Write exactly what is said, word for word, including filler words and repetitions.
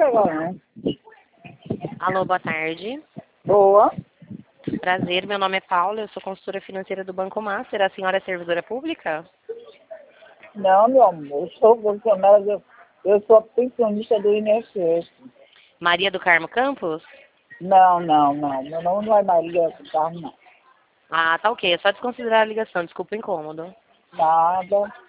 agora, né? Alô, boa tarde. Boa. Prazer, meu nome é Paula, eu sou consultora financeira do Banco Master. A senhora é servidora pública? Não, meu amor, eu sou funcionária, eu, eu sou pensionista do I N S S. Maria do Carmo Campos? Não, não, não. Meu nome não é Maria do Carmo, não. Ah, tá ok. É só desconsiderar a ligação, desculpa o incômodo. Nada.